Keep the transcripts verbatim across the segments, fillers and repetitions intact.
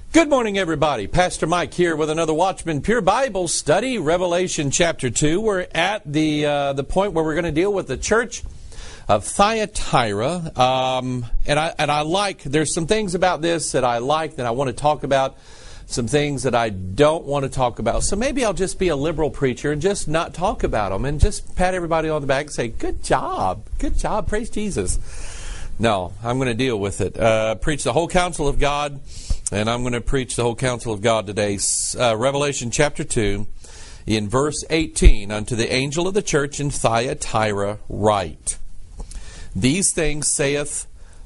Good morning, everybody. Pastor Mike here with another Watchman Pure Bible study, Revelation chapter two. We're at the uh, the point where we're going to deal with the church of Thyatira, um, and I and I like. There's some things about this that I like that I want to talk about. Some things that I don't want to talk about. So maybe I'll just be a liberal preacher and just not talk about them and just pat everybody on the back and say, "Good job, good job, praise Jesus." No, I'm going to deal with it. Uh, preach the whole counsel of God, and I'm going to preach the whole counsel of God today. Uh, Revelation chapter two, in verse eighteen, unto the angel of the church in Thyatira write, These things saith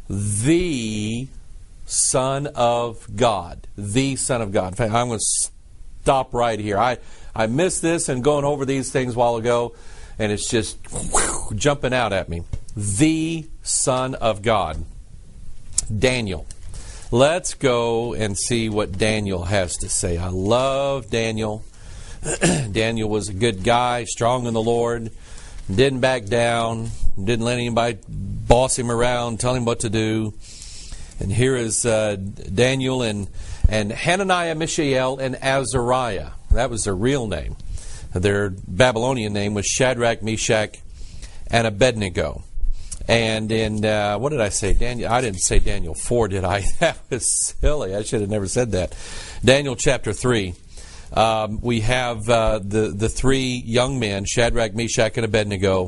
the Son of God. The Son of God. In fact, I'm going to stop right here. I, I missed this and going over these things a while ago, and it's just whew, jumping out at me. The Son of God. Daniel. Let's go and see what Daniel has to say. I love Daniel. Daniel was a good guy, strong in the Lord, didn't back down, didn't let anybody boss him around, tell him what to do. And here is uh, Daniel and, and Hananiah, Mishael, and Azariah. That was their real name. Their Babylonian name was Shadrach, Meshach, and Abednego. And in, uh, what did I say? Daniel. I didn't say Daniel four, did I? That was silly. I should have never said that. Daniel chapter three. Um, we have uh, the, the three young men, Shadrach, Meshach, and Abednego.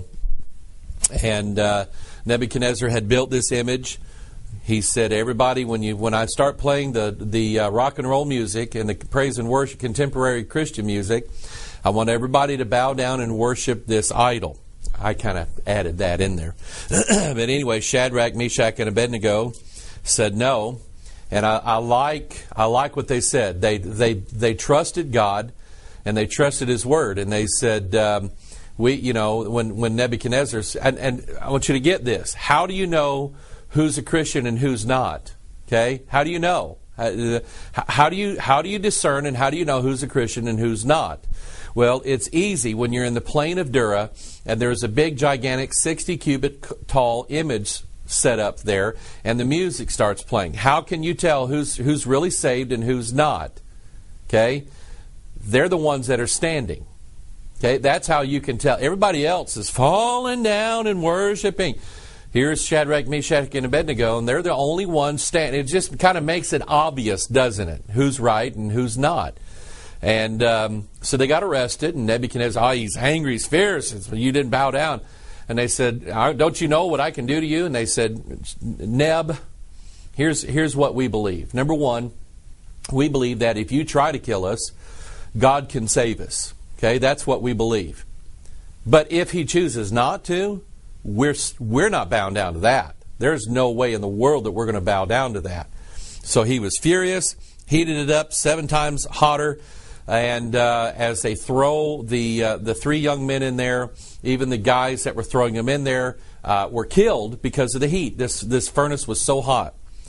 And uh, Nebuchadnezzar had built this image. He said, everybody, when you when I start playing the, the uh, rock and roll music and the praise and worship, contemporary Christian music, I want everybody to bow down and worship this idol. I kind of added that in there. But anyway, Shadrach, Meshach, and Abednego said no. And I, I like I like what they said. They they they trusted God, and they trusted His word. And they said, um, we you know when when Nebuchadnezzar and and I want you to get this. How do you know who's a Christian and who's not? Okay, how do you know? How, how do you how do you discern and how do you know who's a Christian and who's not? Well, it's easy when you're in the plain of Dura and there's a big, gigantic, sixty cubit tall image set up there and the music starts playing. How can you tell who's who's really saved and who's not? Okay? They're the ones that are standing. Okay? That's how you can tell. Everybody else is falling down and worshiping. Here's Shadrach, Meshach, and Abednego, and they're the only ones standing. It just kind of makes it obvious, doesn't it? Who's right and who's not. And um, so they got arrested, and Nebuchadnezzar, oh, he's angry, he's fierce. It's, you didn't bow down. And they said, don't you know what I can do to you? And they said, Neb, here's, here's what we believe. Number one, we believe that if you try to kill us, God can save us. Okay, that's what we believe. But if He chooses not to, we're, we're not bound down to that. There's no way in the world that we're going to bow down to that. So he was furious, heated it up seven times hotter. And uh, as they throw the uh, the three young men in there, even the guys that were throwing them in there uh, were killed because of the heat. This this furnace was so hot.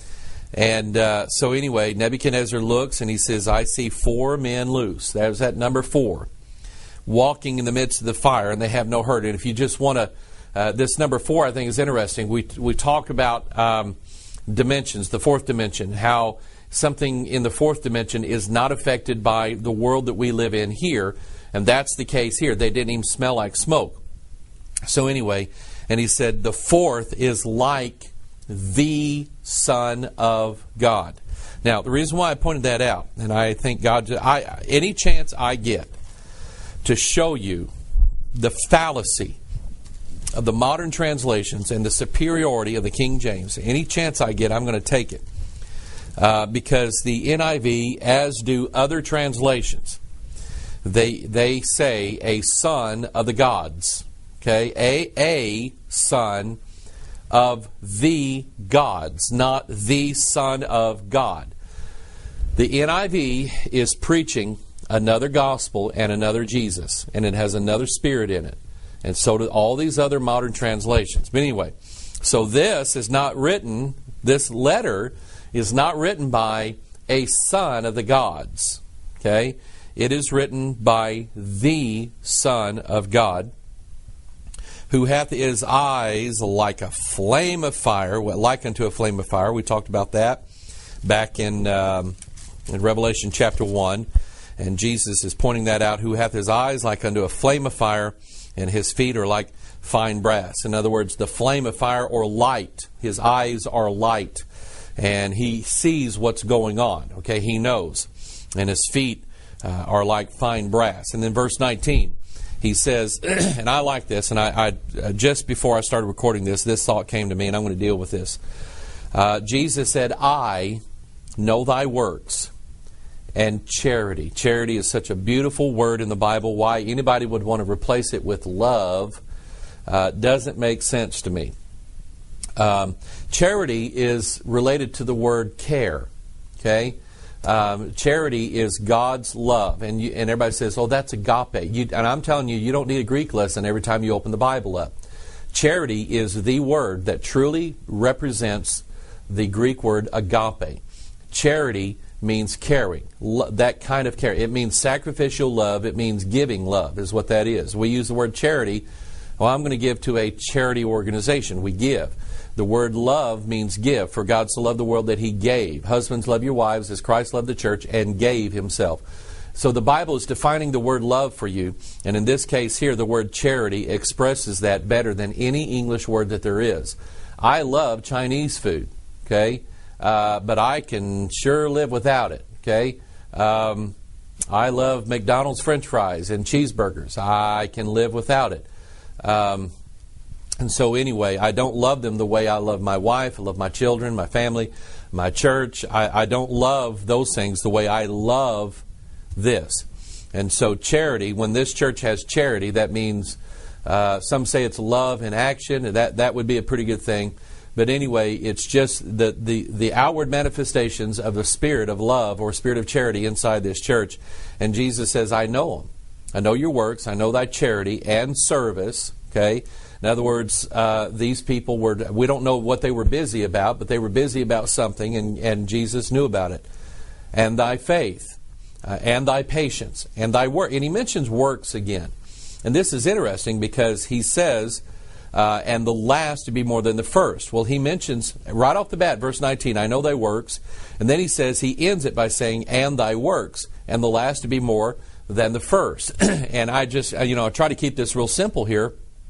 And uh, so anyway, Nebuchadnezzar looks and he says, I see four men loose. That was that number four, walking in the midst of the fire, and they have no hurt. And if you just want to, uh, this number four I think is interesting. We, we talk about um, dimensions, the fourth dimension, how something in the fourth dimension is not affected by the world that we live in here, and that's the case here. They didn't even smell like smoke. So anyway, and he said the fourth is like the Son of God. Now, the reason why I pointed that out, and I think God, I, any chance I get to show you the fallacy of the modern translations and the superiority of the King James, any chance I get, I'm going to take it. Uh, because the N I V, as do other translations, they they say a son of the gods. Okay, a a son of the gods, not the Son of God. The N I V is preaching another gospel and another Jesus, and it has another spirit in it, and so do all these other modern translations. But anyway, so this is not written. This letter is not written by a son of the gods. Okay? It is written by the Son of God, who hath his eyes like a flame of fire, like unto a flame of fire. We talked about that back in um, in Revelation chapter one. And Jesus is pointing that out, who hath his eyes like unto a flame of fire, and his feet are like fine brass. In other words, the flame of fire or light. His eyes are light. And he sees what's going on. Okay, he knows. And his feet uh, are like fine brass. And then verse nineteen, he says, and I like this, and I, I uh, just before I started recording this, this thought came to me, and I'm going to deal with this. Uh, Jesus said, I know thy works and charity. Charity is such a beautiful word in the Bible. Why anybody would want to replace it with love uh, doesn't make sense to me. Um, charity is related to the word care. Okay? Um, charity is God's love. And you, and everybody says, oh, that's agape. You, and I'm telling you, you don't need a Greek lesson every time you open the Bible up. Charity is the word that truly represents the Greek word agape. Charity means caring, lo- that kind of care. It means sacrificial love. It means giving love is what that is. We use the word charity. Well, I'm going to give to a charity organization. We give. The word love means give. For God so loved the world that he gave. Husbands, love your wives as Christ loved the church and gave himself. So the Bible is defining the word love for you. And in this case here, the word charity expresses that better than any English word that there is. I love Chinese food. Okay? Uh, but I can sure live without it. Okay? Um, I love McDonald's French fries and cheeseburgers. I can live without it. Um, and so anyway, I don't love them the way I love my wife, I love my children, my family, my church. I, I don't love those things the way I love this. And so charity, when this church has charity, that means, uh, some say it's love in action, and that, that would be a pretty good thing. But anyway, it's just the, the, the outward manifestations of the spirit of love or spirit of charity inside this church. And Jesus says, I know them. I know your works. I know thy charity and service. Okay? In other words, uh, these people were, we don't know what they were busy about, but they were busy about something, and, and Jesus knew about it. And thy faith, uh, and thy patience, and thy work. And he mentions works again. And this is interesting because he says, uh, and the last to be more than the first. Well, he mentions right off the bat, verse nineteen, I know thy works. And then he says, he ends it by saying, and thy works, and the last to be more than the first. And I just, you know, I try to keep this real simple here.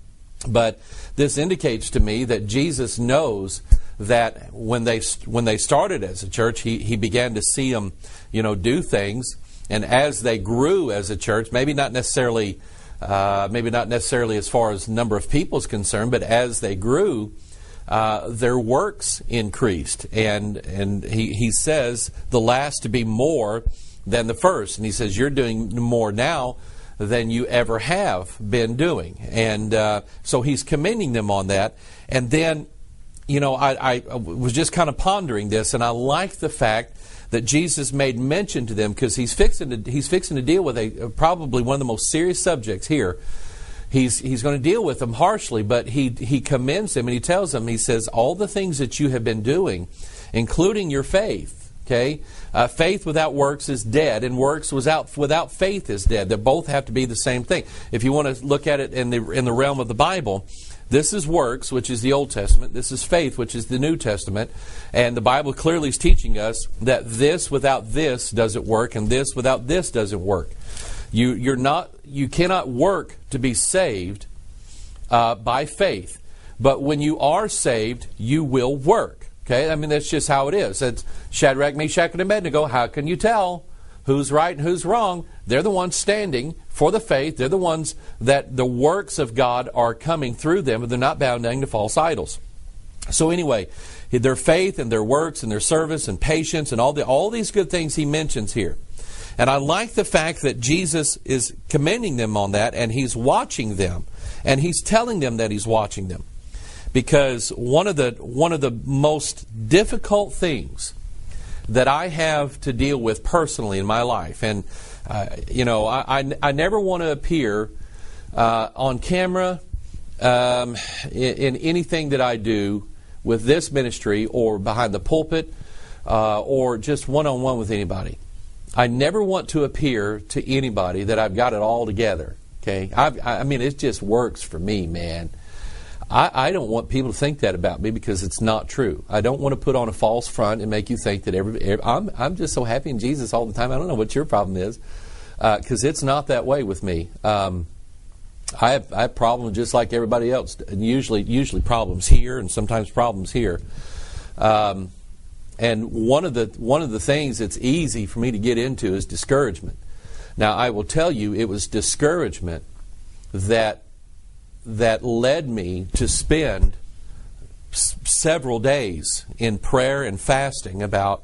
But this indicates to me that Jesus knows that when they when they started as a church, he, he began to see them, you know, do things. And as they grew as a church, maybe not necessarily, uh, maybe not necessarily as far as number of people is concerned, but as they grew, uh, their works increased. And and he he says the last to be more than the first. And he says you're doing more now than you ever have been doing. And uh, so he's commending them on that. And then, you know, I, I was just kind of pondering this, and I like the fact that Jesus made mention to them, because he's fixing to he's fixing to deal with a probably one of the most serious subjects here. He's he's going to deal with them harshly, but he he commends them and he tells them, he says, all the things that you have been doing, including your faith. Okay, uh, faith without works is dead, and works without without faith is dead. They both have to be the same thing. If you want to look at it in the in the realm of the Bible, this is works, which is the Old Testament. This is faith, which is the New Testament. And the Bible clearly is teaching us that this without this doesn't work, and this without this doesn't work. You you're not you cannot work to be saved uh, by faith, but when you are saved, you will work. Okay, I mean, that's just how it is. It's Shadrach, Meshach, and Abednego. How can you tell who's right and who's wrong? They're the ones standing for the faith. They're the ones that the works of God are coming through them, and they're not bowing to false idols. So anyway, their faith and their works and their service and patience and all the all these good things he mentions here. And I like the fact that Jesus is commending them on that, and he's watching them, and he's telling them that he's watching them. Because one of the one of the most difficult things that I have to deal with personally in my life, and uh, you know, I, I, I never want to appear uh, on camera um, in, in anything that I do with this ministry or behind the pulpit uh, or just one-on-one with anybody. I never want to appear to anybody that I've got it all together. Okay, I've, I mean, it just works for me, man. I, I don't want people to think that about me because it's not true. I don't want to put on a false front and make you think that every, every I'm, I'm just so happy in Jesus all the time. I don't know what your problem is, because uh, it's not that way with me. Um, I have, I have problems just like everybody else, and usually usually problems here and sometimes problems here. Um, and one of the one of the things that's easy for me to get into is discouragement. Now, I will tell you, it was discouragement that that led me to spend s- several days in prayer and fasting about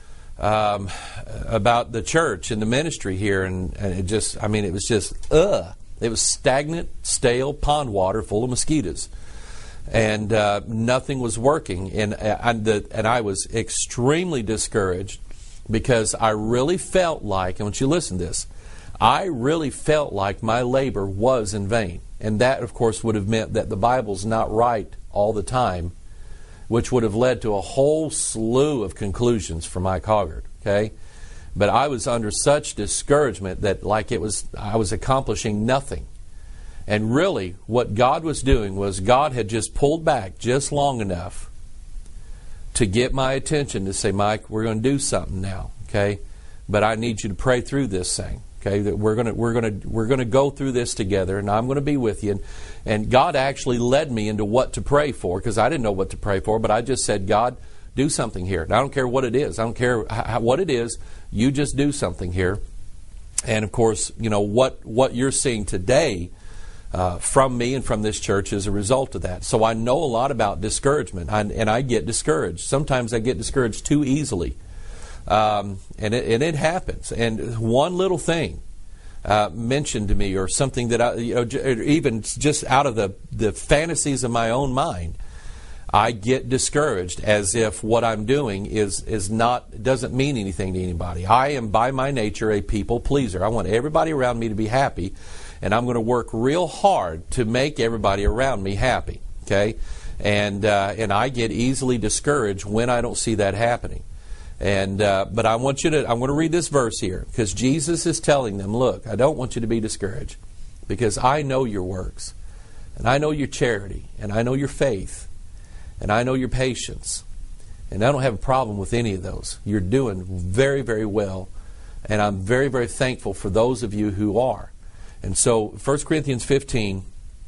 um, about the church and the ministry here, and, and it just, I mean, it was just, ugh. It was stagnant, stale pond water full of mosquitoes, and uh, nothing was working. And and, the, and I was extremely discouraged because I really felt like, and I want you to listen to this, I really felt like my labor was in vain. And that, of course, would have meant that the Bible's not right all the time, which would have led to a whole slew of conclusions for Mike Hoggard, okay? But I was under such discouragement that like it was, I was accomplishing nothing. And really, what God was doing was God had just pulled back just long enough to get my attention to say, Mike, we're going to do something now, okay? But I need you to pray through this thing, okay? That we're going to we're going to we're going to go through this together, and I'm going to be with you. And, and God actually led me into what to pray for, because I didn't know what to pray for, but I just said, God, do something here. And I don't care what it is. I don't care how, what it is. You just do something here. And of course, you know, what, what you're seeing today uh, from me and from this church is a result of that. So I know a lot about discouragement, I, and I get discouraged. Sometimes I get discouraged too easily. Um, and, it, and it happens. And one little thing uh, mentioned to me, or something that I, you know, even just out of the, the fantasies of my own mind, I get discouraged as if what I'm doing is is not doesn't mean anything to anybody. I am by my nature a people pleaser. I want everybody around me to be happy, and I'm going to work real hard to make everybody around me happy. Okay, and uh, and I get easily discouraged when I don't see that happening. And uh, but I want you to I'm going to read this verse here, because Jesus is telling them, look, I don't want you to be discouraged, because I know your works, and I know your charity, and I know your faith. And I know your patience. And I don't have a problem with any of those. You're doing very, very well. And I'm very, very thankful for those of you who are. And so First Corinthians fifteen,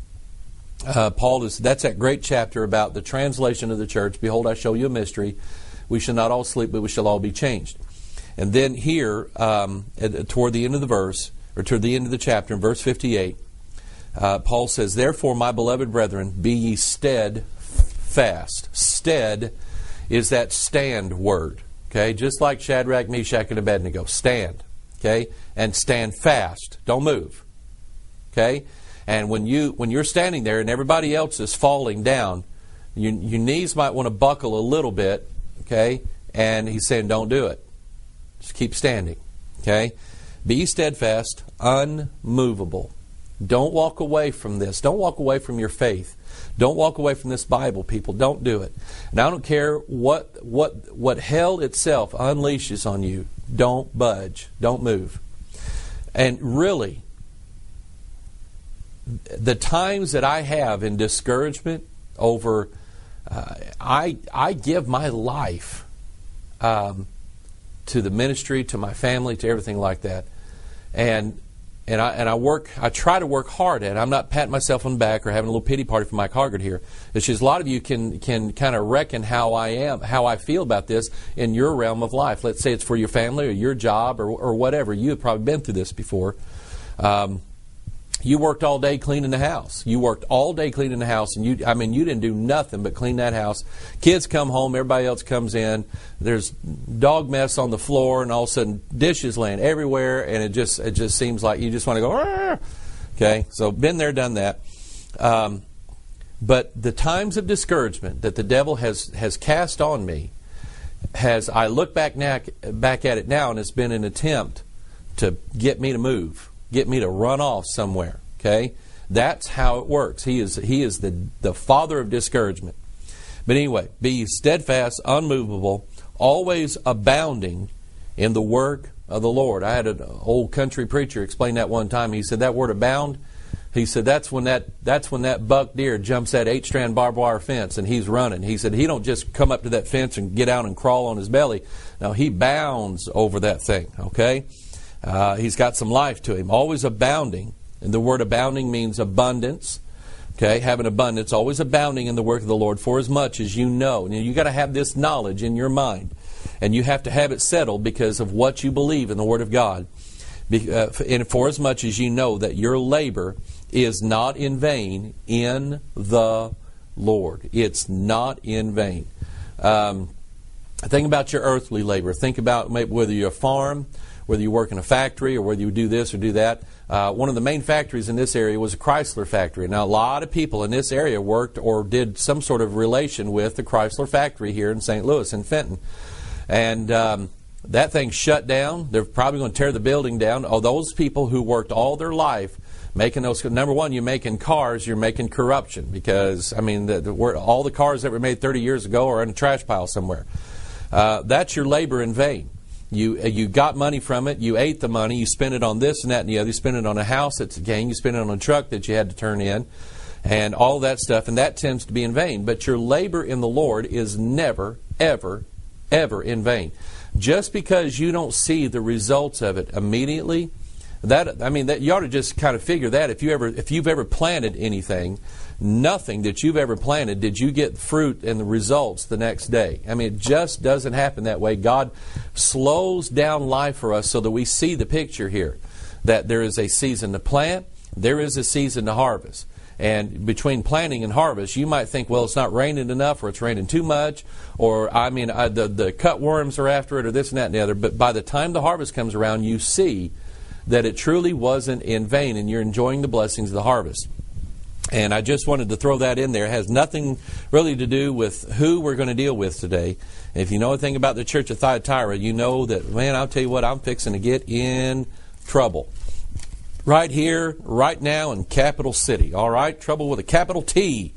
uh, Paul is, that's that great chapter about the translation of the church. Behold, I show you a mystery. We shall not all sleep, but we shall all be changed. And then here, um, at, toward the end of the verse, or toward the end of the chapter, in verse fifty-eight, uh, Paul says, therefore, my beloved brethren, be ye steadfast. Fast. Stead is that stand word. Okay, just like Shadrach, Meshach, and Abednego. Stand. Okay, and stand fast. Don't move. Okay, and when you when you're standing there and everybody else is falling down, you, your knees might want to buckle a little bit. Okay, and he's saying, don't do it. Just keep standing. Okay, be steadfast, unmovable. Don't walk away from this. Don't walk away from your faith. Don't walk away from this Bible, people. Don't do it. And I don't care what what what hell itself unleashes on you. Don't budge. Don't move. And really, the times that I have in discouragement over, uh, I I give my life um, to the ministry, to my family, to everything like that, and. And I and I work. I try to work hard at it. I'm not patting myself on the back or having a little pity party for Mike Hoggard here. It's just a lot of you can can kind of reckon how I am, how I feel about this in your realm of life. Let's say it's for your family or your job or or whatever. You have probably been through this before. Um, you worked all day cleaning the house. You worked all day cleaning the house, and you I mean you didn't do nothing but clean that house. Kids come home, everybody else comes in. There's dog mess on the floor, and all of a sudden dishes laying everywhere, and it just it just seems like you just want to go. Arr! Okay, so been there, done that. Um, but the times of discouragement that the devil has has cast on me, has I look back now back at it now, and it's been an attempt to get me to move. Get me to run off somewhere. Okay, that's how it works. He is he is the the father of discouragement. But anyway, be steadfast, unmovable, always abounding in the work of the Lord. I had an old country preacher explain that one time. He said that word abound He said that's when that that's when that buck deer jumps that eight-strand barbed wire fence and he's running. He said he don't just come up to that fence and get out and crawl on his belly. No, he bounds over that thing, okay? Uh, he's got some life to him, always abounding. And the word abounding means abundance, okay? Having abundance, always abounding in the work of the Lord for as much as you know. Now, you got to have this knowledge in your mind, and you have to have it settled because of what you believe in the Word of God. Be, uh, and for as much as you know that your labor is not in vain in the Lord. It's not in vain. Um, think about your earthly labor. Think about maybe whether you're a farm, whether you work in a factory, or whether you do this or do that. Uh, one of the main factories in this area was a Chrysler factory. Now, a lot of people in this area worked or did some sort of relation with the Chrysler factory here in Saint Louis, in Fenton. And um, that thing shut down. They're probably going to tear the building down. Oh, those people who worked all their life making those, number one, you're making cars, you're making corruption, because I mean, the, the, all the cars that were made thirty years ago are in a trash pile somewhere. Uh, that's your labor in vain. You you got money from it, you ate the money, you spent it on this and that and the other, you spent it on a house that's a gain, you spent it on a truck that you had to turn in, and all that stuff, and that tends to be in vain. But your labor in the Lord is never, ever, ever in vain. Just because you don't see the results of it immediately, that I mean, that you ought to just kind of figure that if you ever, if you've ever planted anything, nothing that you've ever planted did you get fruit and the results the next day. I mean, it just doesn't happen that way. God slows down life for us so that we see the picture here, that there is a season to plant, there is a season to harvest. And between planting and harvest, you might think, well, it's not raining enough, or it's raining too much, or, I mean, uh, the, the cutworms are after it, or this and that and the other. But by the time the harvest comes around, you see that it truly wasn't in vain, and you're enjoying the blessings of the harvest. And I just wanted to throw that in there. It has nothing really to do with who we're going to deal with today. If you know anything about the church of Thyatira, you know that, man, I'll tell you what, I'm fixing to get in trouble. Right here, right now in Capital City, all right? Trouble with a capital T.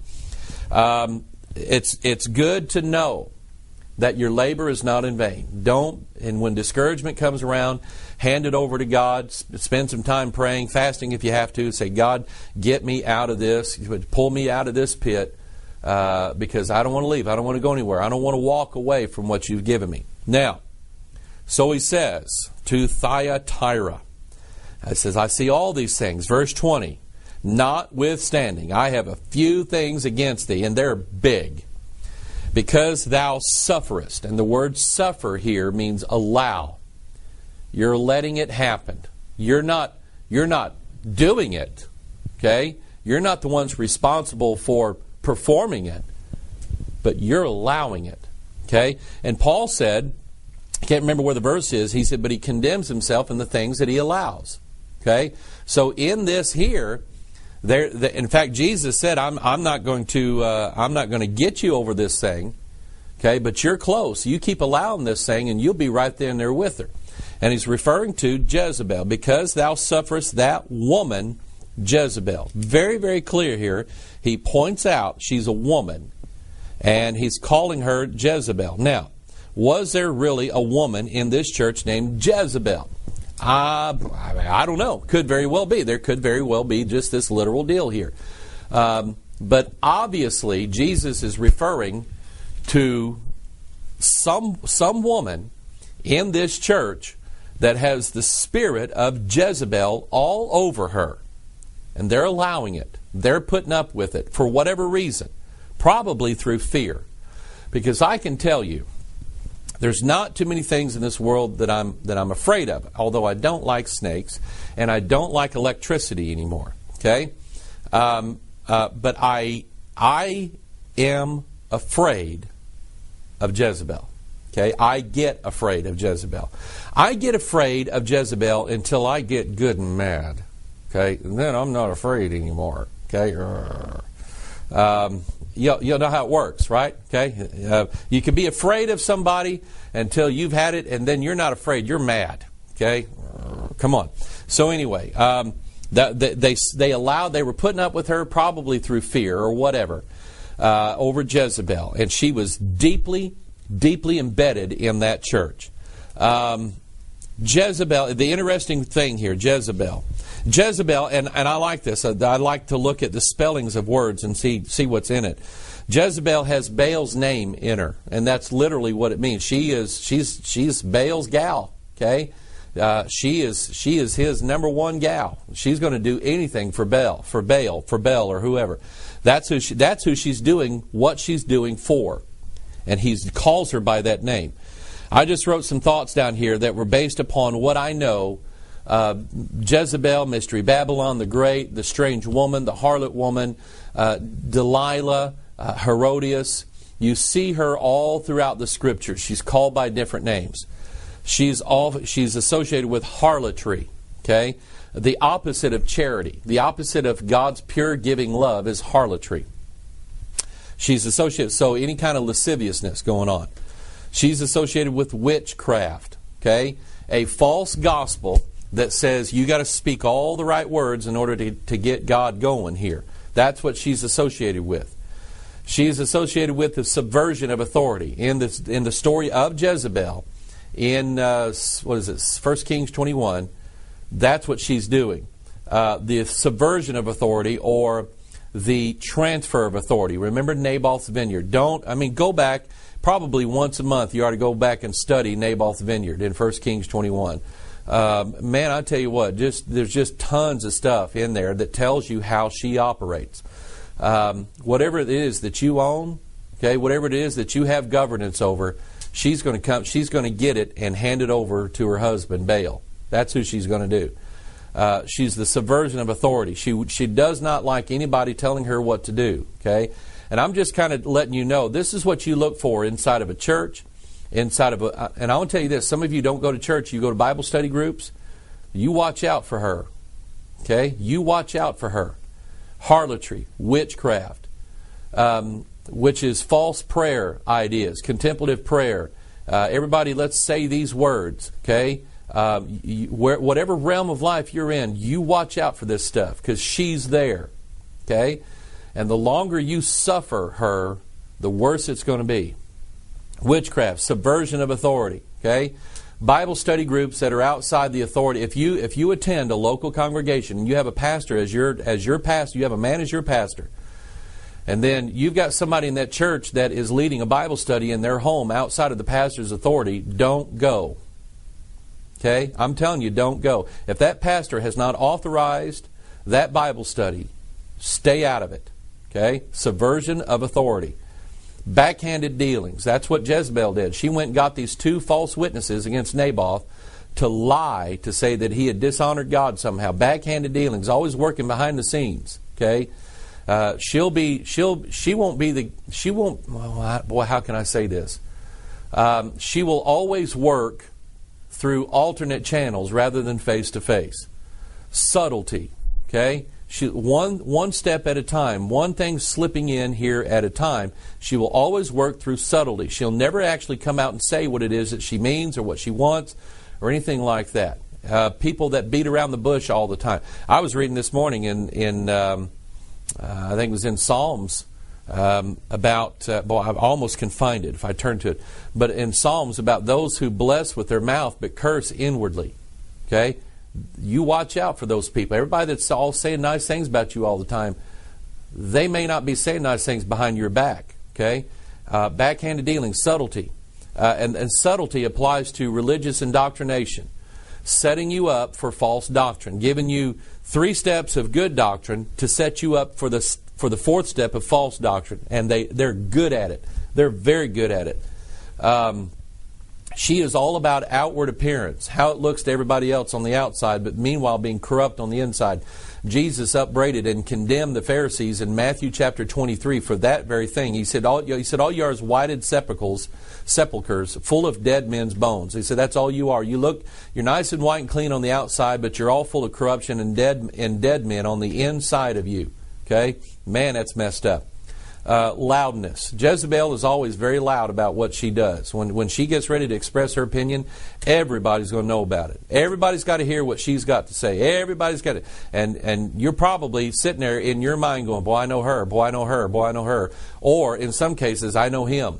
Um, it's it's good to know that your labor is not in vain. Don't, and when discouragement comes around, hand it over to God. Spend some time praying, fasting if you have to. Say, God, get me out of this. Pull me out of this pit uh, because I don't want to leave. I don't want to go anywhere. I don't want to walk away from what you've given me. Now, so he says to Thyatira, it says, I see all these things. Verse twenty, notwithstanding, I have a few things against thee, and they're big. Because thou sufferest, and the word suffer here means allow. You're letting it happen. You're not, you're not doing it, okay? You're not the ones responsible for performing it, but you're allowing it, okay? And Paul said, I can't remember where the verse is, he said, but he condemns himself in the things that he allows, okay? So in this here, there, the, in fact, Jesus said, "I'm, I'm not going to, uh, I'm not going to get you over this thing, okay? But you're close. You keep allowing this thing, and you'll be right there and there with her." And he's referring to Jezebel, because thou sufferest that woman Jezebel. Very, very clear here. He points out she's a woman, and he's calling her Jezebel. Now, was there really a woman in this church named Jezebel? Uh, I don't know. Could very well be. There could very well be just this literal deal here. Um, but obviously, Jesus is referring to some some woman in this church that has the spirit of Jezebel all over her. And they're allowing it. They're putting up with it for whatever reason. Probably through fear. Because I can tell you, there's not too many things in this world that I'm that I'm afraid of. Although I don't like snakes, and I don't like electricity anymore. Okay, um, uh, but I I am afraid of Jezebel. Okay, I get afraid of Jezebel. I get afraid of Jezebel until I get good and mad. Okay, and then I'm not afraid anymore. Okay. Um, You'll, you'll know how it works, right? Okay, uh, you can be afraid of somebody until you've had it, and then you're not afraid. You're mad. Okay, come on. So anyway, um, that, they, they they allowed. They were putting up with her probably through fear or whatever uh, over Jezebel, and she was deeply, deeply embedded in that church. Um, Jezebel, the interesting thing here, Jezebel. Jezebel, and, and I like this. I, I like to look at the spellings of words and see see what's in it. Jezebel has Baal's name in her, and that's literally what it means. She is she's she's Baal's gal. Okay, uh, she is she is his number one gal. She's going to do anything for Baal, for Baal, for Baal, or whoever. That's who she, that's who she's doing what she's doing for, and he calls her by that name. I just wrote some thoughts down here that were based upon what I know. Uh, Jezebel, Mystery Babylon the Great, the strange woman, the harlot woman, uh, Delilah, uh, Herodias. You see her all throughout the Scriptures. She's called by different names. She's all she's associated with harlotry. Okay, the opposite of charity, the opposite of God's pure giving love is harlotry. She's associated so any kind of lasciviousness going on. She's associated with witchcraft. Okay, a false gospel that says you got to speak all the right words in order to, to get God going here. That's what she's associated with. She's associated with the subversion of authority. In the, in the story of Jezebel, in, uh, what is it, First Kings twenty-one, that's what she's doing. Uh, the subversion of authority or the transfer of authority. Remember Naboth's vineyard. Don't, I mean, go back probably once a month. You ought to go back and study Naboth's vineyard in First Kings twenty-one. Uh, man, I tell you what, just there's just tons of stuff in there that tells you how she operates. Um, whatever it is that you own, okay, whatever it is that you have governance over, she's going to come. She's going to get it and hand it over to her husband Baal. That's who she's going to do. Uh, she's the subversion of authority. She she does not like anybody telling her what to do. Okay, and I'm just kind of letting you know this is what you look for inside of a church. Inside of a, and I want to tell you this, some of you don't go to church, you go to Bible study groups, you watch out for her. Okay? You watch out for her. Harlotry, witchcraft, um, which is false prayer ideas, contemplative prayer. Uh, everybody, let's say these words, okay? Um, you, where, whatever realm of life you're in, you watch out for this stuff because she's there, okay? And the longer you suffer her, the worse it's going to be. Witchcraft, subversion of authority, okay? Bible study groups that are outside the authority. If you if you attend a local congregation and you have a pastor as your as your pastor, you have a man as your pastor, and then you've got somebody in that church that is leading a Bible study in their home outside of the pastor's authority, don't go. Okay? I'm telling you, don't go. If that pastor has not authorized that Bible study, stay out of it. Okay? Subversion of authority. Backhanded dealings. That's what Jezebel did. She went and got these two false witnesses against Naboth to lie, to say that he had dishonored God somehow. Backhanded dealings, always working behind the scenes. Okay, uh, she'll be, she'll, she won't be the, she won't. Well, boy, how can I say this? Um, she will always work through alternate channels rather than face to face. Subtlety. Okay. She, one one step at a time, one thing slipping in here at a time. She will always work through subtlety. She'll never actually come out and say what it is that she means or what she wants or anything like that. Uh, people that beat around the bush all the time. I was reading this morning in, in um, uh, I think it was in Psalms, um, about, uh, boy, I almost can find it if I turn to it, but in Psalms about those who bless with their mouth but curse inwardly. Okay? You watch out for those people. Everybody that's all saying nice things about you all the time, they may not be saying nice things behind your back. Okay, uh, backhanded dealing, subtlety, uh, and, and subtlety applies to religious indoctrination, setting you up for false doctrine, giving you three steps of good doctrine to set you up for the for the fourth step of false doctrine, and they they're good at it. They're very good at it. Um, She is all about outward appearance, how it looks to everybody else on the outside, but meanwhile being corrupt on the inside. Jesus upbraided and condemned the Pharisees in Matthew chapter twenty-three for that very thing. He said, all, he said, all you are is whited sepulchres, sepulchres full of dead men's bones. He said, that's all you are. You look, you're nice and white and clean on the outside, but you're all full of corruption and dead, and dead men on the inside of you. Okay? Man, that's messed up. Uh, loudness. Jezebel is always very loud about what she does. When when she gets ready to express her opinion, everybody's going to know about it. Everybody's got to hear what she's got to say. Everybody's got to, and and you're probably sitting there in your mind going, "Boy, I know her. Boy, I know her. Boy, I know her." Or in some cases, I know him.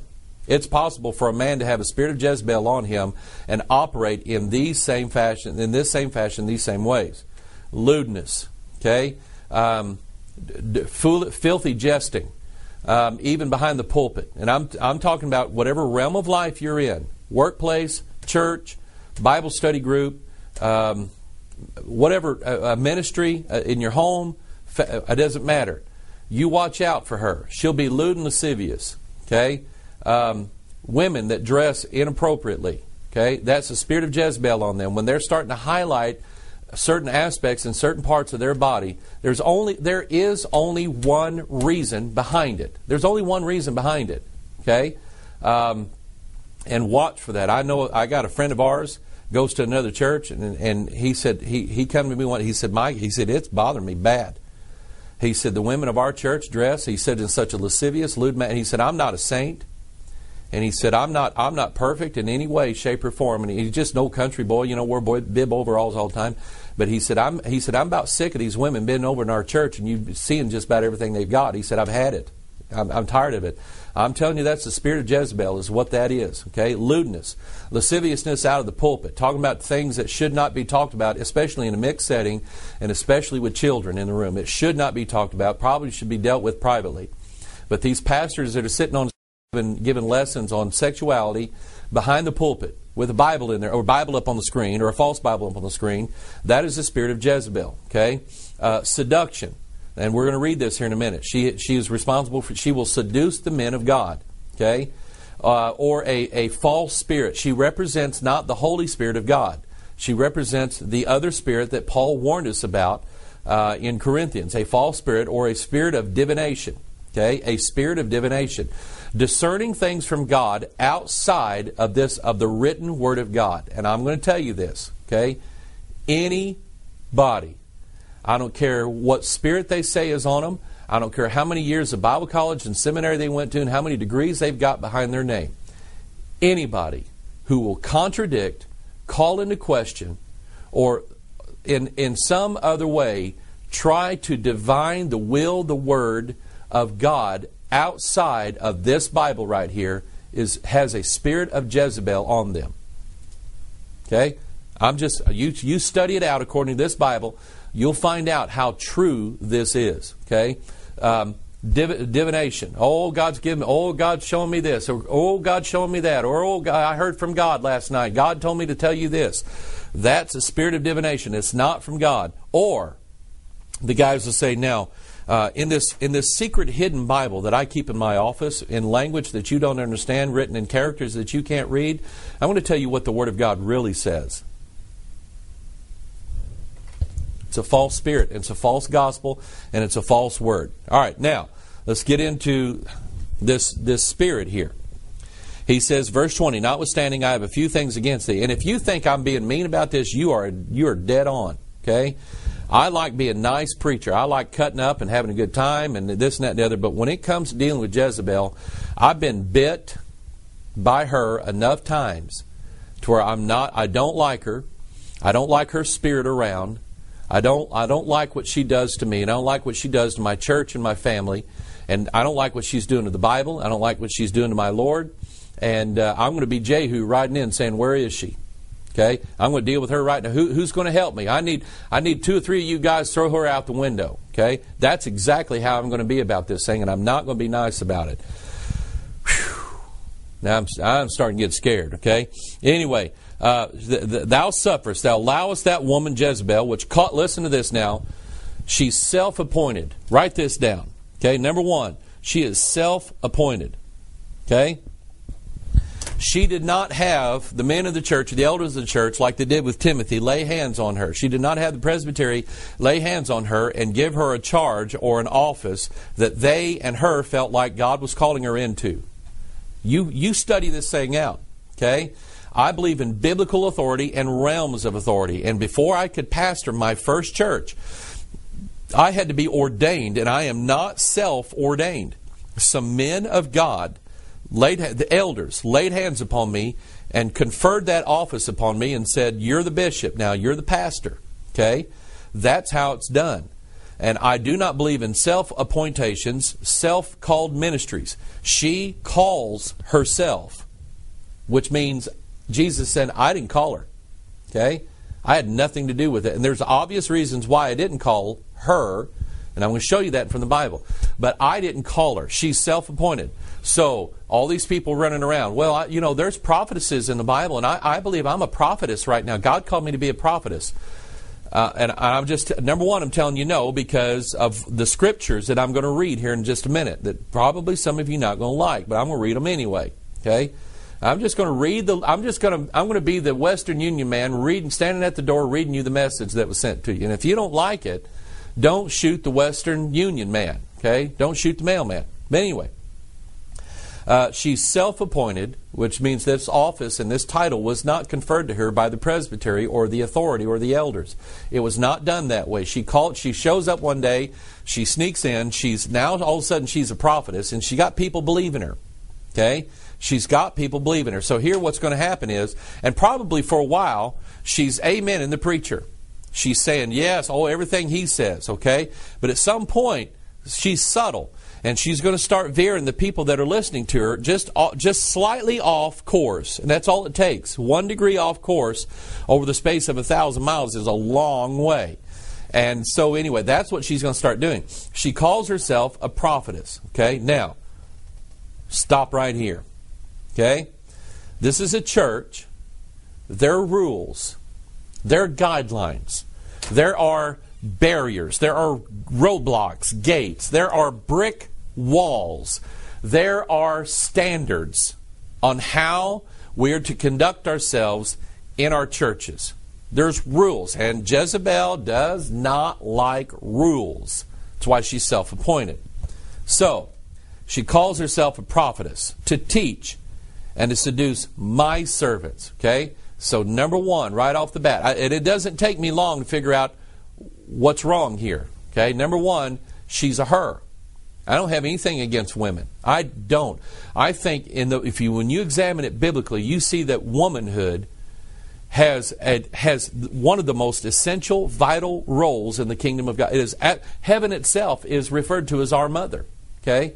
It's possible for a man to have a spirit of Jezebel on him and operate in these same fashion, in this same fashion, these same ways. Lewdness, okay, um, d- fool, filthy jesting, um, even behind the pulpit. And I'm I'm talking about whatever realm of life you're in: workplace, church, Bible study group, um, whatever uh, ministry uh, in your home. Fa- it doesn't matter. You watch out for her. She'll be lewd and lascivious. Okay. Um, women that dress inappropriately, okay, that's the spirit of Jezebel on them. When they're starting to highlight certain aspects in certain parts of their body, there's only there is only one reason behind it. There's only one reason behind it, okay, um, and watch for that. I know I got a friend of ours goes to another church, and and he said he he come to me one. He said, Mike, he said it's bothering me bad. He said the women of our church dress. He said in such a lascivious, lewd manner. He said I'm not a saint. And he said, I'm not I'm not perfect in any way, shape, or form. And he's just no country boy, you know, wear boy, bib overalls all the time. But he said, I'm he said, I'm about sick of these women being over in our church and you seeing just about everything they've got. He said, I've had it. I'm, I'm tired of it. I'm telling you, that's the spirit of Jezebel is what that is. Okay, lewdness, lasciviousness out of the pulpit, talking about things that should not be talked about, especially in a mixed setting, and especially with children in the room. It should not be talked about. Probably should be dealt with privately. But these pastors that are sitting on Been given lessons on sexuality behind the pulpit with a Bible in there, or a Bible up on the screen, or a false Bible up on the screen, that is the spirit of Jezebel. Okay, uh, seduction, and we're going to read this here in a minute. She she is responsible for. She will seduce the men of God. Okay, uh, or a a false spirit. She represents not the Holy Spirit of God. She represents the other spirit that Paul warned us about uh, in Corinthians, a false spirit or a spirit of divination. Okay, a spirit of divination. Discerning things from God outside of this, of the written Word of God. And I'm going to tell you this, okay? Anybody, I don't care what spirit they say is on them, I don't care how many years of Bible college and seminary they went to and how many degrees they've got behind their name. Anybody who will contradict, call into question, or in, in some other way try to divine the will, the Word of God outside of this Bible right here is has a spirit of Jezebel on them. Okay? I'm just you you study it out according to this Bible, you'll find out how true this is. Okay? Um, div- divination. Oh, God's given me, oh, God's showing me this, or oh, God's showing me that, or oh, God, I heard from God last night. God told me to tell you this. That's a spirit of divination. It's not from God. Or the guys will say, now, Uh, in this in this secret hidden Bible that I keep in my office in language that you don't understand, written in characters that you can't read, I want to tell you what the Word of God really says. It's a false spirit, it's a false gospel, and it's a false word. All right, now, let's get into this, this spirit here. He says, verse twenty, notwithstanding I have a few things against thee. And if you think I'm being mean about this, you are you are dead on. Okay? I like being a nice preacher. I like cutting up and having a good time and this and that and the other. But when it comes to dealing with Jezebel, I've been bit by her enough times to where I'm not. I don't like her. I don't like her spirit around. I don't. I don't like what she does to me, and I don't like what she does to my church and my family. And I don't like what she's doing to the Bible. I don't like what she's doing to my Lord. And uh, I'm going to be Jehu riding in saying, "Where is she?" Okay, I'm going to deal with her right now. Who, who's going to help me? I need I need two or three of you guys to throw her out the window. Okay, that's exactly how I'm going to be about this thing, and I'm not going to be nice about it. Whew. Now I'm I'm starting to get scared. Okay, anyway, uh, th- th- thou sufferest, thou allowest that woman Jezebel, which caught. Listen to this now. She's self-appointed. Write this down. Okay, number one, she is self-appointed. Okay. She did not have the men of the church, the elders of the church, like they did with Timothy, lay hands on her. She did not have the presbytery lay hands on her and give her a charge or an office that they and her felt like God was calling her into. You, you study this thing out, okay? I believe in biblical authority and realms of authority. And before I could pastor my first church, I had to be ordained, and I am not self-ordained. Some men of God laid the elders laid hands upon me and conferred that office upon me and said, "You're the bishop now. You're the pastor." Okay, that's how it's done. And I do not believe in self-appointations, self-called ministries. She calls herself, which means Jesus said, I didn't call her. Okay? I had nothing to do with it. And there's obvious reasons why I didn't call her, and I'm going to show you that from the Bible. But I didn't call her. She's self-appointed. So, all these people running around, well, I, you know, there's prophetesses in the Bible, and I, I believe I'm a prophetess right now. God called me to be a prophetess. Uh, and I'm just, number one, I'm telling you no because of the scriptures that I'm going to read here in just a minute that probably some of you not going to like, but I'm going to read them anyway. Okay? I'm just going to read the, I'm just going to, I'm going to be the Western Union man reading, standing at the door reading you the message that was sent to you. And if you don't like it, don't shoot the Western Union man. Okay? Don't shoot the mailman. But anyway. Uh, she's self-appointed, which means this office and this title was not conferred to her by the presbytery or the authority or the elders. It was not done that way. She called. She shows up one day. She sneaks in. She's now all of a sudden she's a prophetess, and she got people believing her. Okay, she's got people believing her. So here, what's going to happen is, and probably for a while, she's amening the preacher. She's saying yes, oh everything he says. Okay, but at some point, she's subtle. And she's going to start veering the people that are listening to her just just slightly off course. And that's all it takes. One degree off course over the space of a thousand miles is a long way. And so anyway, that's what she's going to start doing. She calls herself a prophetess. Okay, now, stop right here. Okay? This is a church. There are rules. There are guidelines. There are barriers. There are roadblocks, gates. There are brick walls. There are standards on how we are to conduct ourselves in our churches. There's rules, and Jezebel does not like rules. That's why she's self-appointed. So, she calls herself a prophetess to teach and to seduce my servants. Okay? So, number one, right off the bat, I, and it doesn't take me long to figure out what's wrong here. Okay? Number one, she's a her. I don't have anything against women. I don't. I think in the if you when you examine it biblically, you see that womanhood has a, has one of the most essential, vital roles in the kingdom of God. It is heaven itself is referred to as our mother. Okay,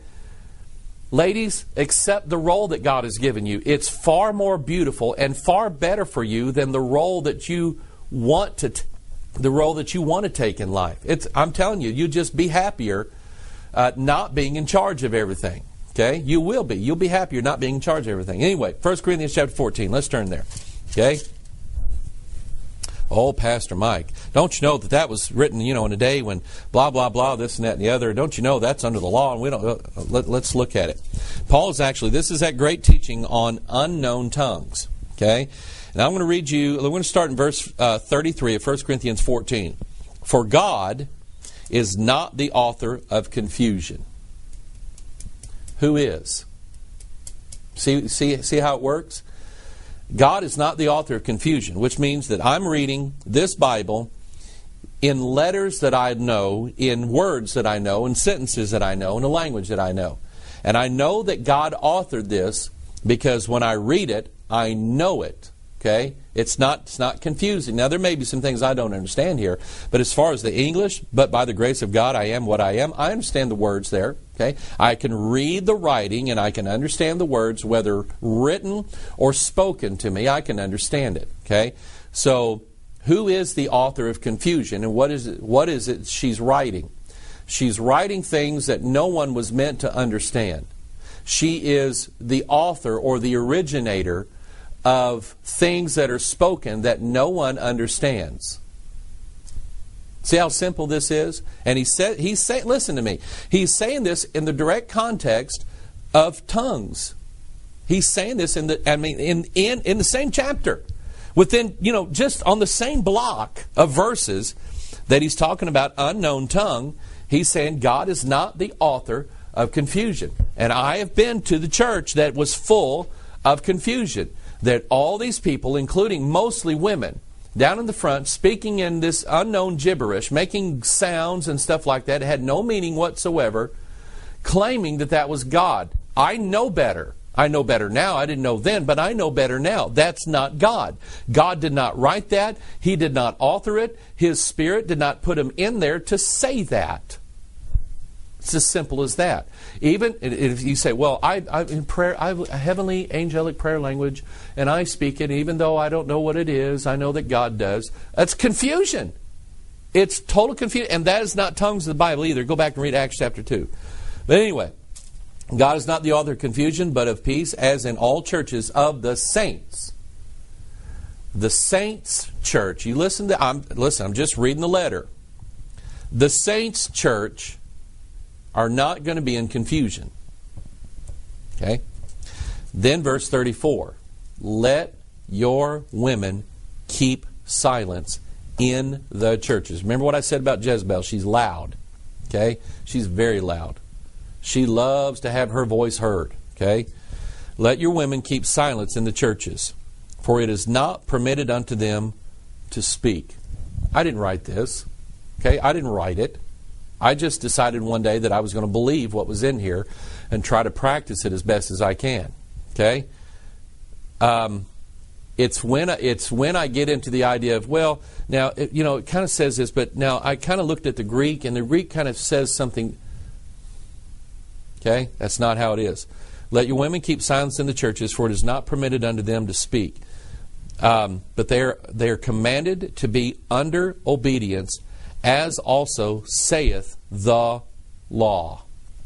ladies, accept the role that God has given you. It's far more beautiful and far better for you than the role that you want to. T- the role that you want to take in life. It's. I'm telling you, you just be happier. Uh, not being in charge of everything. Okay? You will be. You'll be happier not being in charge of everything. Anyway, First Corinthians chapter fourteen. Let's turn there. Okay? Oh, Pastor Mike, don't you know that that was written, you know, in a day when blah, blah, blah, this and that and the other. Don't you know that's under the law? And we don't. Uh, let, let's look at it. Paul is actually, this is that great teaching on unknown tongues. Okay? And I'm going to read you, we're going to start in verse uh, thirty-three of First Corinthians fourteen. For God is not the author of confusion. Who is? See, see, see how it works? God is not the author of confusion, which means that I'm reading this Bible in letters that I know, in words that I know, in sentences that I know, in a language that I know. And I know that God authored this because when I read it, I know it. Okay? It's not, it's not confusing. Now, there may be some things I don't understand here, but as far as the English, but by the grace of God, I am what I am, I understand the words there. Okay? I can read the writing and I can understand the words, whether written or spoken to me, I can understand it. Okay? So, who is the author of confusion and what is it, what is it she's writing? She's writing things that no one was meant to understand. She is the author or the originator of things that are spoken that no one understands. See how simple this is? And he said, he's saying, listen to me. He's saying this in the direct context of tongues. He's saying this in the, I mean, in in in the same chapter, within, you know, just on the same block of verses that he's talking about unknown tongue. He's saying God is not the author of confusion. And I have been to the church that was full of confusion. That all these people, including mostly women, down in the front, speaking in this unknown gibberish, making sounds and stuff like that, had no meaning whatsoever, claiming that that was God. I know better. I know better now. I didn't know then, but I know better now. That's not God. God did not write that. He did not author it. His Spirit did not put him in there to say that. It's as simple as that. Even if you say, well, I, I in prayer, I have a heavenly angelic prayer language, and I speak it, even though I don't know what it is, I know that God does. That's confusion. It's total confusion. And that is not tongues of the Bible either. Go back and read Acts chapter two. But anyway, God is not the author of confusion, but of peace, as in all churches of the saints. The saints' church. You listen to, I'm, listen, I'm just reading the letter. The saints' church are not going to be in confusion. Okay? Then verse thirty-four. Let your women keep silence in the churches. Remember what I said about Jezebel? She's loud. Okay? She's very loud. She loves to have her voice heard. Okay? Let your women keep silence in the churches, for it is not permitted unto them to speak. I didn't write this. Okay? I didn't write it. I just decided one day that I was going to believe what was in here and try to practice it as best as I can. Okay? Um, it's when I, it's when I get into the idea of, well, now, it, you know, it kind of says this, but now I kind of looked at the Greek, and the Greek kind of says something. Okay? That's not how it is. Let your women keep silence in the churches, for it is not permitted unto them to speak. Um, but they are, they are commanded to be under obedience, as also saith the law.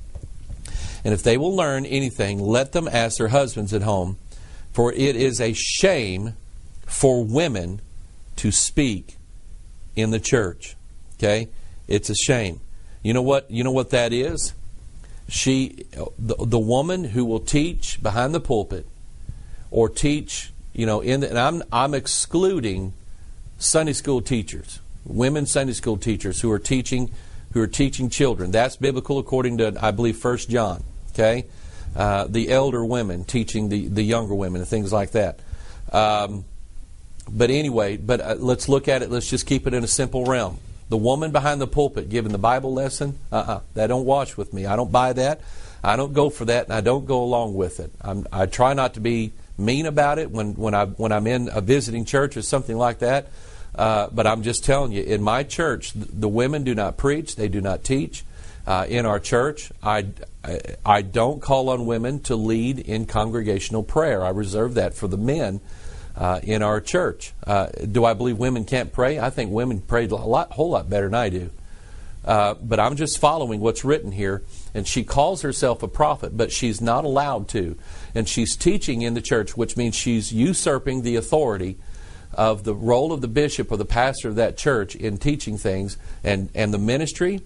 And if they will learn anything, let them ask their husbands at home, for it is a shame for women to speak in the church. Okay? It's a shame. You know what? You know what that is? She, the, the woman who will teach behind the pulpit, or teach, you know, in the, and I'm I'm excluding Sunday school teachers. Women Sunday school teachers who are teaching who are teaching children. That's biblical according to, I believe, First John. Okay? Uh, the elder women teaching the, the younger women and things like that. Um, but anyway, but uh, let's look at it. Let's just keep it in a simple realm. The woman behind the pulpit giving the Bible lesson, uh-uh, that don't wash with me. I don't buy that. I don't go for that, and I don't go along with it. I'm, I try not to be mean about it when, when, I, when I'm in a visiting church or something like that. Uh, but I'm just telling you, in my church, the women do not preach. They do not teach. Uh, in our church, I, I, I don't call on women to lead in congregational prayer. I reserve that for the men uh, in our church. Uh, do I believe women can't pray? I think women pray a lot, whole lot better than I do. Uh, but I'm just following what's written here. And she calls herself a prophet, but she's not allowed to. And she's teaching in the church, which means she's usurping the authority of the role of the bishop or the pastor of that church in teaching things, and, and the ministry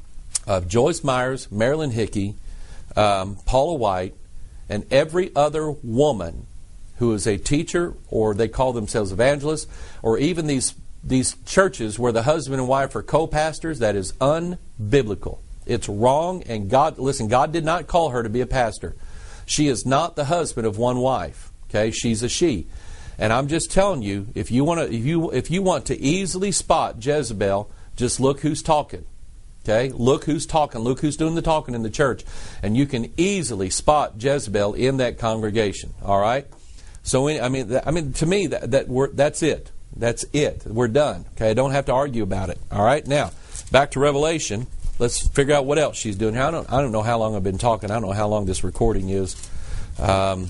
of Joyce Myers, Marilyn Hickey, um, Paula White, and every other woman who is a teacher, or they call themselves evangelists, or even these these churches where the husband and wife are co-pastors. That is unbiblical. It's wrong, and God, listen, God did not call her to be a pastor. She is not the husband of one wife. Okay, she's a she. And I'm just telling you, if you want to, if you if you want to easily spot Jezebel, just look who's talking. Okay, look who's talking. Look who's doing the talking in the church, and you can easily spot Jezebel in that congregation. All right. So I mean, I mean, to me, that that we're, that's it. That's it. We're done. Okay, I don't have to argue about it. All right. Now back to Revelation. Let's figure out what else she's doing. I don't. I don't know how long I've been talking. I don't know how long this recording is. Um,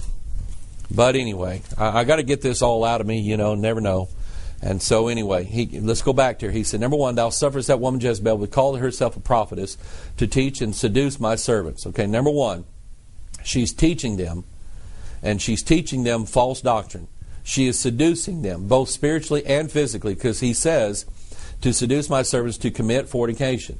But anyway, I, I got to get this all out of me, you know, never know. And so anyway, he, let's go back to her. He said, number one, thou sufferest that woman Jezebel, who called herself a prophetess, to teach and seduce my servants. Okay, number one, she's teaching them, and she's teaching them false doctrine. She is seducing them, both spiritually and physically, because he says, to seduce my servants to commit fornication.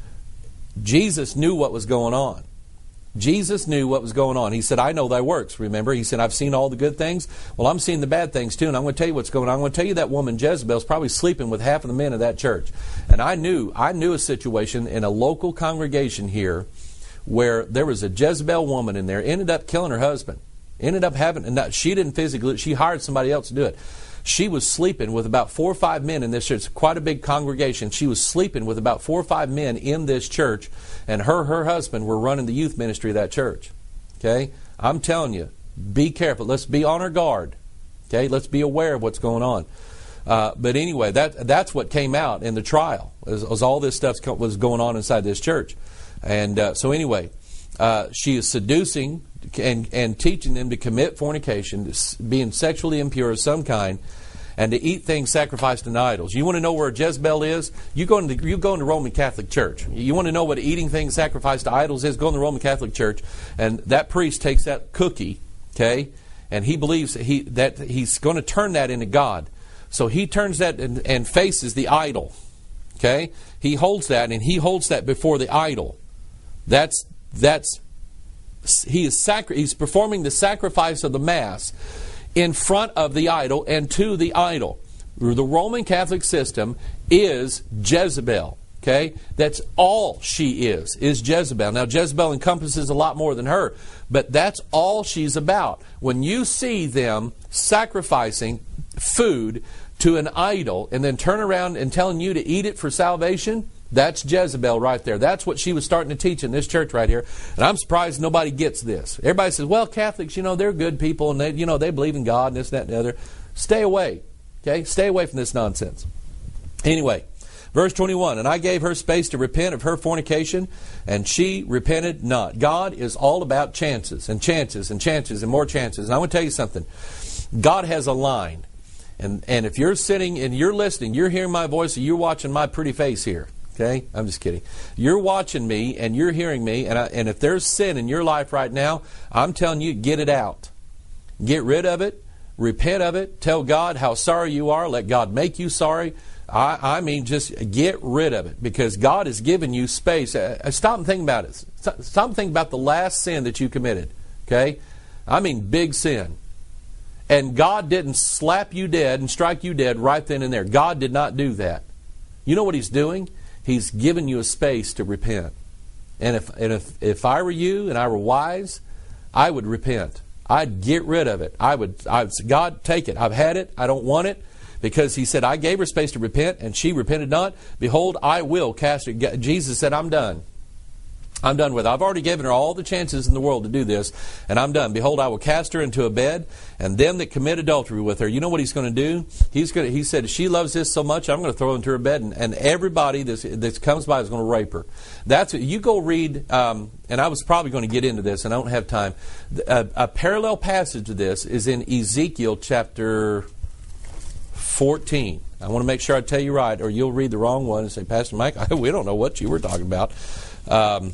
Jesus knew what was going on. Jesus knew what was going on. He said, I know thy works. Remember, he said, I've seen all the good things. Well, I'm seeing the bad things too, and I'm going to tell you what's going on. I'm going to tell you that woman Jezebel's probably sleeping with half of the men of that church. And I knew, I knew a situation in a local congregation here where there was a Jezebel woman in there, ended up killing her husband. Ended up having, and not, she didn't physically, she hired somebody else to do it. She was sleeping with about four or five men in this church. It's quite a big congregation. She was sleeping with about four or five men in this church, and her her husband were running the youth ministry of that church. Okay? I'm telling you, be careful. Let's be on our guard. Okay, let's be aware of what's going on. Uh, but anyway, that that's what came out in the trial. Was, was all this stuff was going on inside this church, and uh, so anyway, uh, she is seducing and and teaching them to commit fornication, being sexually impure of some kind, and to eat things sacrificed to idols. You want to know where Jezebel is? You go into you go into Roman Catholic Church. You want to know what eating things sacrificed to idols is? Go in the Roman Catholic Church, and that priest takes that cookie, okay, and he believes that he that he's going to turn that into God. So he turns that and, and faces the idol. Okay, he holds that and he holds that before the idol. That's that's he is sacri- he's performing the sacrifice of the Mass in front of the idol and to the idol. The Roman Catholic system is Jezebel. Okay, that's all she is, is Jezebel. Now Jezebel encompasses a lot more than her, but that's all she's about. When you see them sacrificing food to an idol and then turn around and telling you to eat it for salvation, that's Jezebel right there. That's what she was starting to teach in this church right here. And I'm surprised nobody gets this. Everybody says, well, Catholics, you know, they're good people and they, you know, they believe in God and this, that, and the other. Stay away. Okay? Stay away from this nonsense. Anyway, verse twenty-one, and I gave her space to repent of her fornication, and she repented not. God is all about chances and chances and chances and more chances. And I want to tell you something. God has a line. And and if you're sitting and you're listening, you're hearing my voice, and you're watching my pretty face here. Okay? I'm just kidding. You're watching me and you're hearing me, and I, and if there's sin in your life right now, I'm telling you, get it out. Get rid of it. Repent of it. Tell God how sorry you are. Let God make you sorry. I, I mean, just get rid of it, because God has given you space. Uh, stop and think about it. Stop and think about the last sin that you committed. Okay? I mean, big sin. And God didn't slap you dead and strike you dead right then and there. God did not do that. You know what He's doing? He's given you a space to repent. And if and if, if I were you and I were wise, I would repent. I'd get rid of it. I would, I would say, God, take it. I've had it. I don't want it. Because He said, I gave her space to repent, and she repented not. Behold, I will cast her. Jesus said, I'm done. I'm done with it. I've already given her all the chances in the world to do this, and I'm done. Behold, I will cast her into a bed, and them that commit adultery with her, you know what He's going to do? He's going to, He said, she loves this so much, I'm going to throw her into her bed, and, and everybody that comes by is going to rape her. That's you go read, um, and I was probably going to get into this, and I don't have time. A, a parallel passage to this is in Ezekiel chapter fourteen. I want to make sure I tell you right, or you'll read the wrong one and say, Pastor Mike, we don't know what you were talking about. Um,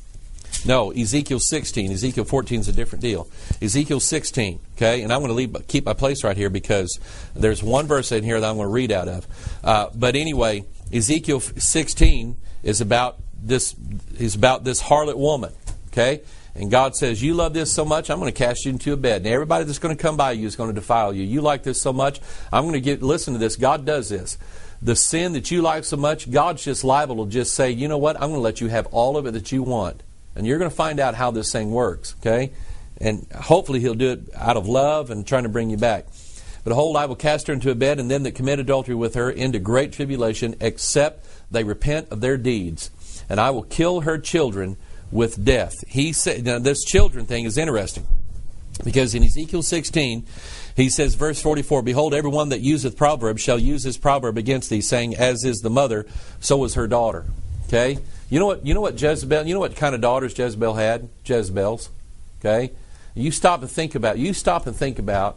No, Ezekiel sixteen. Ezekiel fourteen is a different deal. Ezekiel sixteen, okay? And I'm going to leave, keep my place right here because there's one verse in here that I'm going to read out of. Uh, but anyway, Ezekiel sixteen is about this is about this harlot woman, okay? And God says, you love this so much, I'm going to cast you into a bed. And everybody that's going to come by you is going to defile you. You like this so much, I'm going to get, listen to this, God does this. The sin that you like so much, God's just liable to just say, you know what, I'm going to let you have all of it that you want. And you're going to find out how this thing works, okay? And hopefully He'll do it out of love and trying to bring you back. But behold, I will cast her into a bed, and them that commit adultery with her into great tribulation, except they repent of their deeds. And I will kill her children with death. He said, now this children thing is interesting, because in Ezekiel sixteen, he says, verse forty-four, behold, everyone that useth proverb shall use his proverb against thee, saying, as is the mother, so is her daughter. Okay? You know what? You know what Jezebel? You know what kind of daughters Jezebel had? Jezebels. Okay. You stop and think about. You stop and think about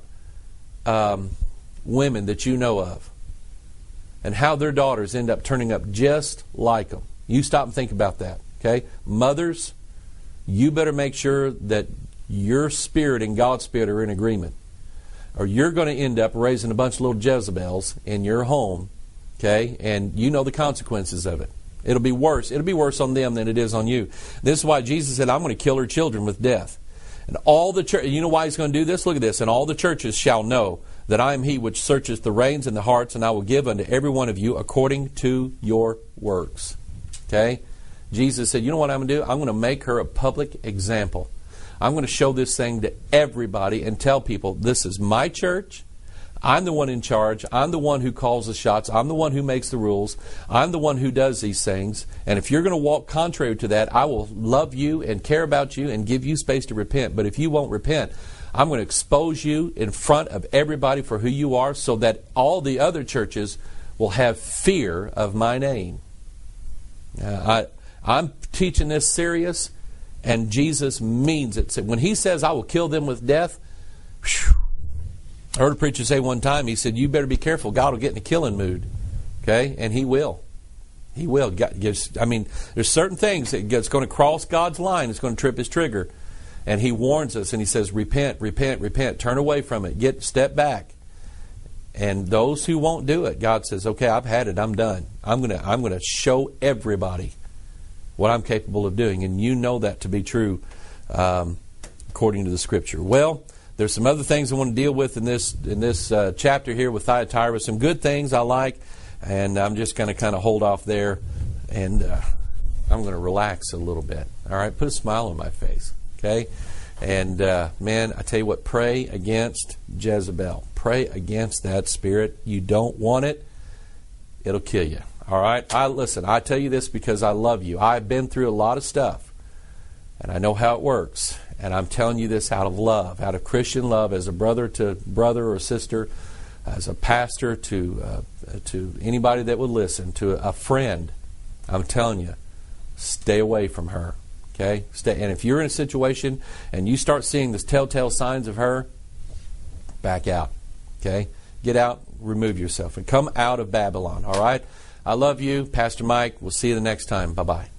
um, women that you know of, and how their daughters end up turning up just like them. You stop and think about that. Okay. Mothers, you better make sure that your spirit and God's spirit are in agreement, or you're going to end up raising a bunch of little Jezebels in your home. Okay, and you know the consequences of it. It'll be worse. It'll be worse on them than it is on you. This is why Jesus said, I'm going to kill her children with death. And all the church, you know why He's going to do this? Look at this. And all the churches shall know that I am He which searcheth the reins and the hearts, and I will give unto every one of you according to your works. Okay? Jesus said, you know what I'm going to do? I'm going to make her a public example. I'm going to show this thing to everybody and tell people, this is my church. I'm the one in charge. I'm the one who calls the shots. I'm the one who makes the rules. I'm the one who does these things. And if you're going to walk contrary to that, I will love you and care about you and give you space to repent. But if you won't repent, I'm going to expose you in front of everybody for who you are so that all the other churches will have fear of my name. Uh, I, I'm teaching this serious, and Jesus means it. So when he says, I will kill them with death, whew, I heard a preacher say one time, he said, you better be careful. God will get in a killing mood. Okay? And he will. He will. God gives, I mean, there's certain things that's going to cross God's line. It's going to trip his trigger. And he warns us, and he says, repent, repent, repent. Turn away from it. Get, step back. And those who won't do it, God says, okay, I've had it. I'm done. I'm going to I'm going to show everybody what I'm capable of doing. And you know that to be true um, according to the Scripture. Well, there's some other things I want to deal with in this in this uh, chapter here with Thyatira. Some good things I like, and I'm just going to kind of hold off there, and uh, I'm going to relax a little bit. All right, put a smile on my face, okay? And uh, man, I tell you what, pray against Jezebel. Pray against that spirit. You don't want it; it'll kill you. All right. I listen. I tell you this because I love you. I've been through a lot of stuff, and I know how it works. And I'm telling you this out of love, out of Christian love, as a brother to brother or sister, as a pastor to uh, to anybody that would listen, to a friend. I'm telling you, stay away from her. Okay? Stay. And if you're in a situation and you start seeing the telltale signs of her, back out. Okay? Get out, remove yourself, and come out of Babylon. All right? I love you, Pastor Mike. We'll see you the next time. Bye-bye.